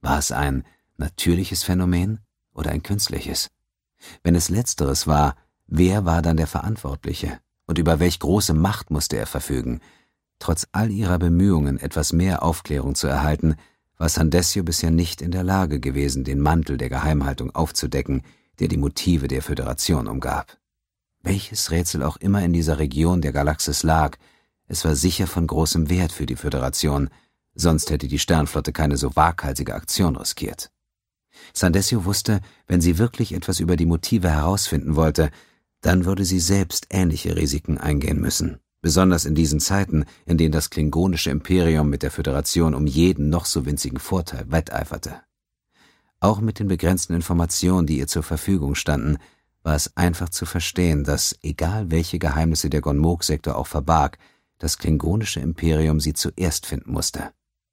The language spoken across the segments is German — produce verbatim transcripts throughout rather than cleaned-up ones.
War es ein natürliches Phänomen oder ein künstliches? Wenn es letzteres war, wer war dann der Verantwortliche und über welch große Macht musste er verfügen? Trotz all ihrer Bemühungen, etwas mehr Aufklärung zu erhalten, war Sandesio bisher nicht in der Lage gewesen, den Mantel der Geheimhaltung aufzudecken, der die Motive der Föderation umgab. Welches Rätsel auch immer in dieser Region der Galaxis lag, es war sicher von großem Wert für die Föderation, sonst hätte die Sternflotte keine so waghalsige Aktion riskiert. Sandesio wusste, wenn sie wirklich etwas über die Motive herausfinden wollte, dann würde sie selbst ähnliche Risiken eingehen müssen, besonders in diesen Zeiten, in denen das klingonische Imperium mit der Föderation um jeden noch so winzigen Vorteil wetteiferte. Auch mit den begrenzten Informationen, die ihr zur Verfügung standen, war es einfach zu verstehen, dass, egal welche Geheimnisse der Gonmok-Sektor auch verbarg, das klingonische Imperium sie zuerst finden musste.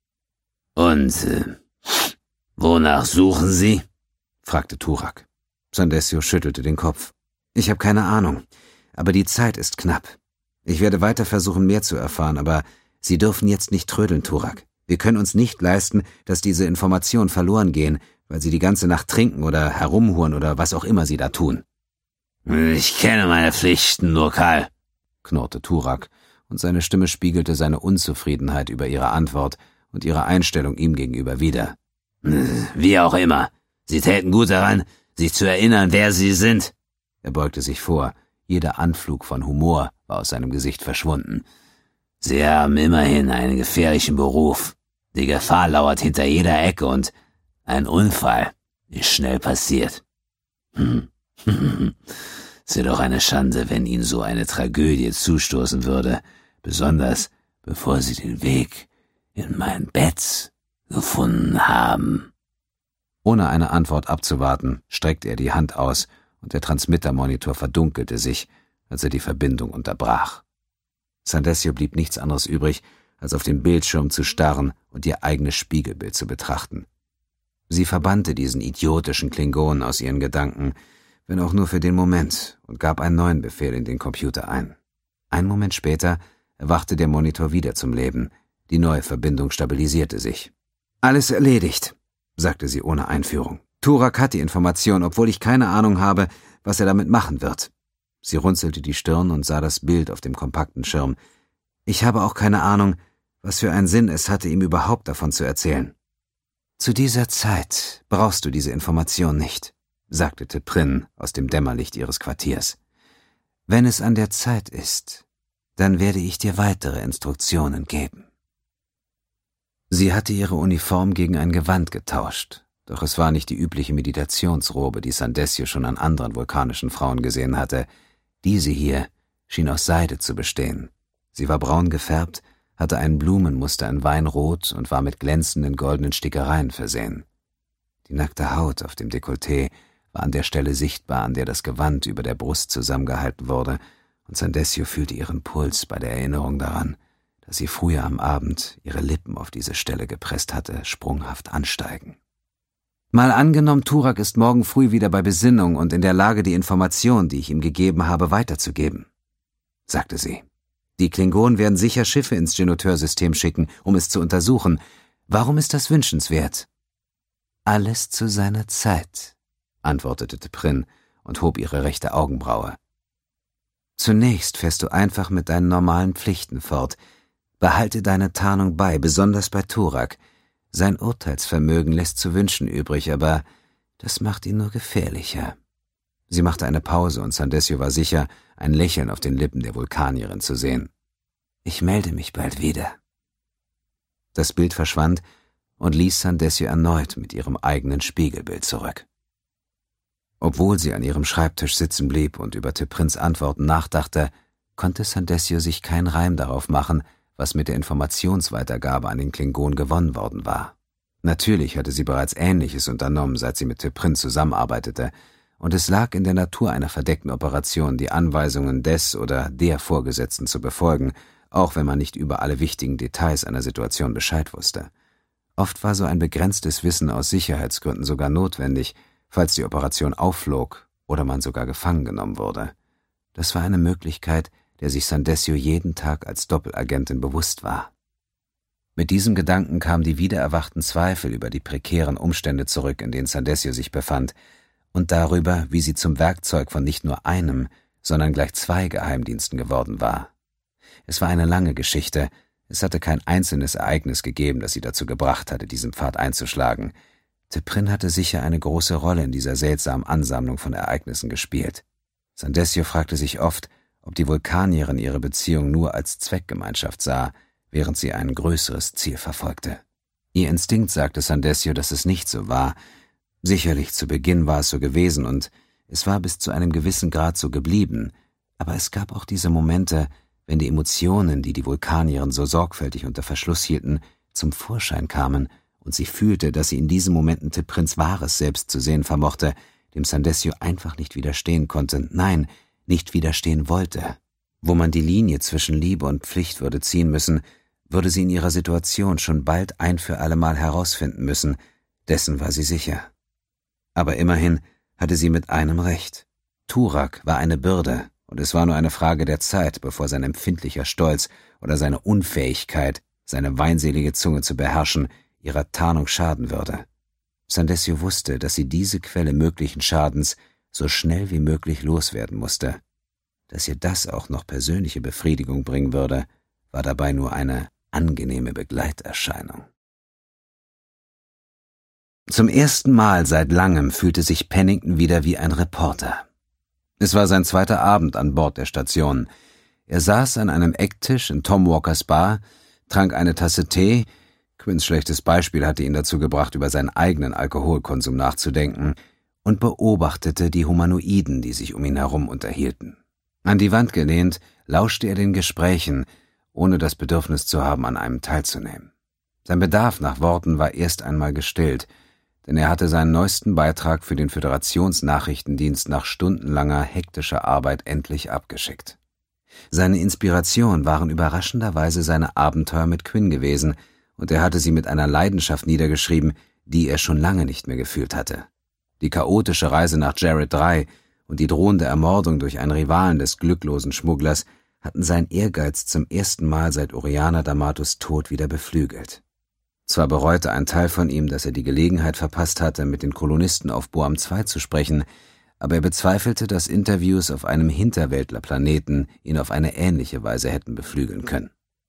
»Und äh, wonach suchen Sie?« fragte Turak. Sandesio schüttelte den Kopf. »Ich habe keine Ahnung, aber die Zeit ist knapp. Ich werde weiter versuchen, mehr zu erfahren, aber Sie dürfen jetzt nicht trödeln, Turak. Wir können uns nicht leisten, dass diese Informationen verloren gehen, weil Sie die ganze Nacht trinken oder herumhuren oder was auch immer Sie da tun.« »Ich kenne meine Pflichten, Lokal«, knurrte Turak, und seine Stimme spiegelte seine Unzufriedenheit über ihre Antwort und ihre Einstellung ihm gegenüber wider. »Wie auch immer. Sie täten gut daran, sich zu erinnern, wer Sie sind.« Er beugte sich vor. Jeder Anflug von Humor war aus seinem Gesicht verschwunden. »Sie haben immerhin einen gefährlichen Beruf. Die Gefahr lauert hinter jeder Ecke und ein Unfall ist schnell passiert. Hm. Es wäre doch eine Schande, wenn Ihnen so eine Tragödie zustoßen würde, besonders bevor Sie den Weg in mein Bett gefunden haben.« Ohne eine Antwort abzuwarten, streckte er die Hand aus, und der Transmittermonitor verdunkelte sich, als er die Verbindung unterbrach. Sandesio blieb nichts anderes übrig, als auf den Bildschirm zu starren und ihr eigenes Spiegelbild zu betrachten. Sie verbannte diesen idiotischen Klingonen aus ihren Gedanken, wenn auch nur für den Moment, und gab einen neuen Befehl in den Computer ein. Einen Moment später erwachte der Monitor wieder zum Leben. Die neue Verbindung stabilisierte sich. »Alles erledigt«, sagte sie ohne Einführung. »Turak hat die Information, obwohl ich keine Ahnung habe, was er damit machen wird.« Sie runzelte die Stirn und sah das Bild auf dem kompakten Schirm. »Ich habe auch keine Ahnung, was für einen Sinn es hatte, ihm überhaupt davon zu erzählen.« »Zu dieser Zeit brauchst du diese Information nicht«, sagte T'Prin aus dem Dämmerlicht ihres Quartiers. »Wenn es an der Zeit ist, dann werde ich dir weitere Instruktionen geben.« Sie hatte ihre Uniform gegen ein Gewand getauscht, doch es war nicht die übliche Meditationsrobe, die Sandesio schon an anderen vulkanischen Frauen gesehen hatte. Diese hier schien aus Seide zu bestehen. Sie war braun gefärbt, hatte ein Blumenmuster in Weinrot und war mit glänzenden goldenen Stickereien versehen. Die nackte Haut auf dem Dekolleté war an der Stelle sichtbar, an der das Gewand über der Brust zusammengehalten wurde, und Sandesio fühlte ihren Puls bei der Erinnerung daran, dass sie früher am Abend ihre Lippen auf diese Stelle gepresst hatte, sprunghaft ansteigen. »Mal angenommen, Turak ist morgen früh wieder bei Besinnung und in der Lage, die Information, die ich ihm gegeben habe, weiterzugeben«, sagte sie. »Die Klingonen werden sicher Schiffe ins Genoteur-System schicken, um es zu untersuchen. Warum ist das wünschenswert?« »Alles zu seiner Zeit«, antwortete T'Prin und hob ihre rechte Augenbraue. »Zunächst fährst du einfach mit deinen normalen Pflichten fort. Behalte deine Tarnung bei, besonders bei Turak. Sein Urteilsvermögen lässt zu wünschen übrig, aber das macht ihn nur gefährlicher.« Sie machte eine Pause, und Sandesio war sicher, ein Lächeln auf den Lippen der Vulkanierin zu sehen. »Ich melde mich bald wieder.« Das Bild verschwand und ließ Sandesio erneut mit ihrem eigenen Spiegelbild zurück. Obwohl sie an ihrem Schreibtisch sitzen blieb und über T'Prins Antworten nachdachte, konnte Sandesio sich kein Reim darauf machen, was mit der Informationsweitergabe an den Klingon gewonnen worden war. Natürlich hatte sie bereits Ähnliches unternommen, seit sie mit T'Prin zusammenarbeitete, und es lag in der Natur einer verdeckten Operation, die Anweisungen des oder der Vorgesetzten zu befolgen, auch wenn man nicht über alle wichtigen Details einer Situation Bescheid wusste. Oft war so ein begrenztes Wissen aus Sicherheitsgründen sogar notwendig, falls die Operation aufflog oder man sogar gefangen genommen wurde. Das war eine Möglichkeit, der sich Sandesio jeden Tag als Doppelagentin bewusst war. Mit diesem Gedanken kamen die wiedererwachten Zweifel über die prekären Umstände zurück, in denen Sandesio sich befand, und darüber, wie sie zum Werkzeug von nicht nur einem, sondern gleich zwei Geheimdiensten geworden war. Es war eine lange Geschichte, es hatte kein einzelnes Ereignis gegeben, das sie dazu gebracht hatte, diesen Pfad einzuschlagen. T'Prin hatte sicher eine große Rolle in dieser seltsamen Ansammlung von Ereignissen gespielt. Sandesio fragte sich oft, ob die Vulkanierin ihre Beziehung nur als Zweckgemeinschaft sah, während sie ein größeres Ziel verfolgte. Ihr Instinkt sagte Sandesio, dass es nicht so war. Sicherlich zu Beginn war es so gewesen und es war bis zu einem gewissen Grad so geblieben, aber es gab auch diese Momente, wenn die Emotionen, die die Vulkanierin so sorgfältig unter Verschluss hielten, zum Vorschein kamen und sie fühlte, dass sie in diesen Momenten T'Prins wahres Selbst zu sehen vermochte, dem Sandesio einfach nicht widerstehen konnte, nein, nicht widerstehen wollte. Wo man die Linie zwischen Liebe und Pflicht würde ziehen müssen, würde sie in ihrer Situation schon bald ein für allemal herausfinden müssen, dessen war sie sicher. Aber immerhin hatte sie mit einem recht. Turak war eine Bürde, und es war nur eine Frage der Zeit, bevor sein empfindlicher Stolz oder seine Unfähigkeit, seine weinselige Zunge zu beherrschen, ihrer Tarnung schaden würde. Sandesio wusste, dass sie diese Quelle möglichen Schadens so schnell wie möglich loswerden musste. Dass ihr das auch noch persönliche Befriedigung bringen würde, war dabei nur eine angenehme Begleiterscheinung. Zum ersten Mal seit langem fühlte sich Pennington wieder wie ein Reporter. Es war sein zweiter Abend an Bord der Station. Er saß an einem Ecktisch in Tom Walkers Bar, trank eine Tasse Tee. Quinns schlechtes Beispiel hatte ihn dazu gebracht, über seinen eigenen Alkoholkonsum nachzudenken, und beobachtete die Humanoiden, die sich um ihn herum unterhielten. An die Wand gelehnt, lauschte er den Gesprächen, ohne das Bedürfnis zu haben, an einem teilzunehmen. Sein Bedarf nach Worten war erst einmal gestillt, denn er hatte seinen neuesten Beitrag für den Föderationsnachrichtendienst nach stundenlanger, hektischer Arbeit endlich abgeschickt. Seine Inspiration waren überraschenderweise seine Abenteuer mit Quinn gewesen, und er hatte sie mit einer Leidenschaft niedergeschrieben, die er schon lange nicht mehr gefühlt hatte. Die chaotische Reise nach Jared drei und die drohende Ermordung durch einen Rivalen des glücklosen Schmugglers hatten seinen Ehrgeiz zum ersten Mal seit Oriana D'Amatos Tod wieder beflügelt. Zwar bereute ein Teil von ihm, dass er die Gelegenheit verpasst hatte, mit den Kolonisten auf Boam zwei zu sprechen, aber er bezweifelte, dass Interviews auf einem Hinterwäldlerplaneten ihn auf eine ähnliche Weise hätten beflügeln können.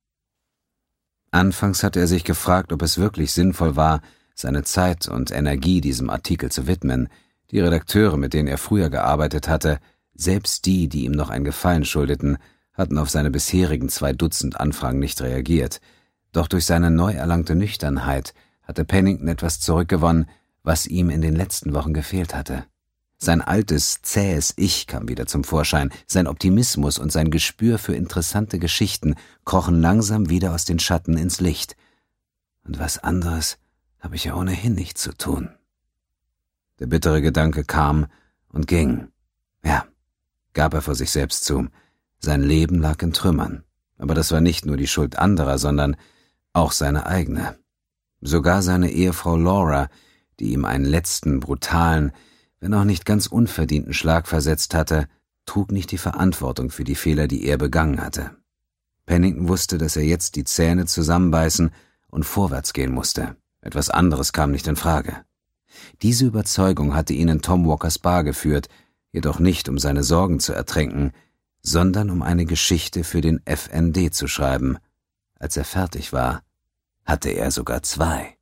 Anfangs hatte er sich gefragt, ob es wirklich sinnvoll war, seine Zeit und Energie diesem Artikel zu widmen. Die Redakteure, mit denen er früher gearbeitet hatte, selbst die, die ihm noch einen Gefallen schuldeten, hatten auf seine bisherigen zwei Dutzend Anfragen nicht reagiert. Doch durch seine neu erlangte Nüchternheit hatte Pennington etwas zurückgewonnen, was ihm in den letzten Wochen gefehlt hatte. Sein altes, zähes Ich kam wieder zum Vorschein, sein Optimismus und sein Gespür für interessante Geschichten krochen langsam wieder aus den Schatten ins Licht. Und was anderes habe ich ja ohnehin nicht zu tun. Der bittere Gedanke kam und ging. Ja, gab er vor sich selbst zu. Sein Leben lag in Trümmern. Aber das war nicht nur die Schuld anderer, sondern auch seine eigene. Sogar seine Ehefrau Laura, die ihm einen letzten, brutalen, wenn auch nicht ganz unverdienten Schlag versetzt hatte, trug nicht die Verantwortung für die Fehler, die er begangen hatte. Pennington wusste, dass er jetzt die Zähne zusammenbeißen und vorwärts gehen musste. Etwas anderes kam nicht in Frage. Diese Überzeugung hatte ihn in Tom Walkers Bar geführt, jedoch nicht, um seine Sorgen zu ertränken, sondern um eine Geschichte für den F N D zu schreiben. Als er fertig war, hatte er sogar zwei.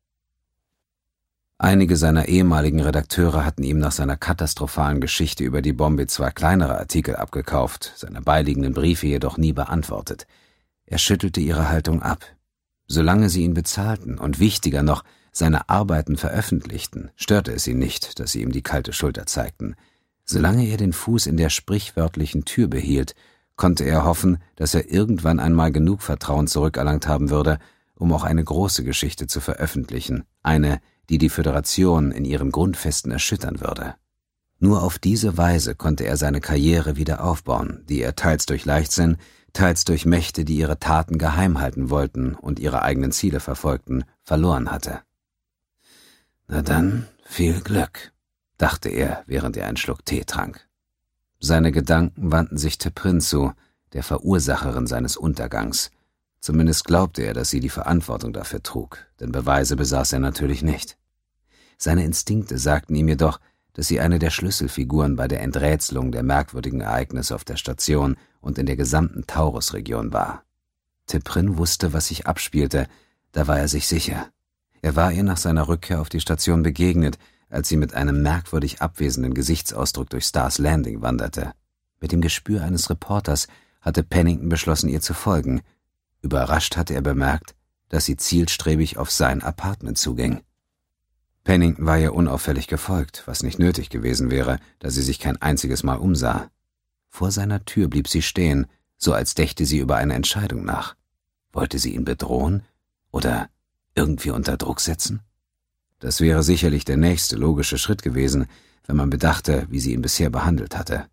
Einige seiner ehemaligen Redakteure hatten ihm nach seiner katastrophalen Geschichte über die Bombe zwar kleinere Artikel abgekauft, seine beiliegenden Briefe jedoch nie beantwortet. Er schüttelte ihre Haltung ab. Solange sie ihn bezahlten und wichtiger noch, seine Arbeiten veröffentlichten, störte es ihn nicht, dass sie ihm die kalte Schulter zeigten. Solange er den Fuß in der sprichwörtlichen Tür behielt, konnte er hoffen, dass er irgendwann einmal genug Vertrauen zurückerlangt haben würde, um auch eine große Geschichte zu veröffentlichen, eine, die die Föderation in ihren Grundfesten erschüttern würde. Nur auf diese Weise konnte er seine Karriere wieder aufbauen, die er teils durch Leichtsinn, teils durch Mächte, die ihre Taten geheim halten wollten und ihre eigenen Ziele verfolgten, verloren hatte. »Na dann, viel Glück«, dachte er, während er einen Schluck Tee trank. Seine Gedanken wandten sich T'Prin zu, der Verursacherin seines Untergangs. Zumindest glaubte er, dass sie die Verantwortung dafür trug, denn Beweise besaß er natürlich nicht. Seine Instinkte sagten ihm jedoch, dass sie eine der Schlüsselfiguren bei der Enträtselung der merkwürdigen Ereignisse auf der Station und in der gesamten Taurus-Region war. T'Pring wusste, was sich abspielte, da war er sich sicher. Er war ihr nach seiner Rückkehr auf die Station begegnet, als sie mit einem merkwürdig abwesenden Gesichtsausdruck durch Stars Landing wanderte. Mit dem Gespür eines Reporters hatte Pennington beschlossen, ihr zu folgen. Überrascht hatte er bemerkt, dass sie zielstrebig auf sein Apartment zuging. Pennington war ihr unauffällig gefolgt, was nicht nötig gewesen wäre, da sie sich kein einziges Mal umsah. Vor seiner Tür blieb sie stehen, so als dächte sie über eine Entscheidung nach. Wollte sie ihn bedrohen oder irgendwie unter Druck setzen? Das wäre sicherlich der nächste logische Schritt gewesen, wenn man bedachte, wie sie ihn bisher behandelt hatte.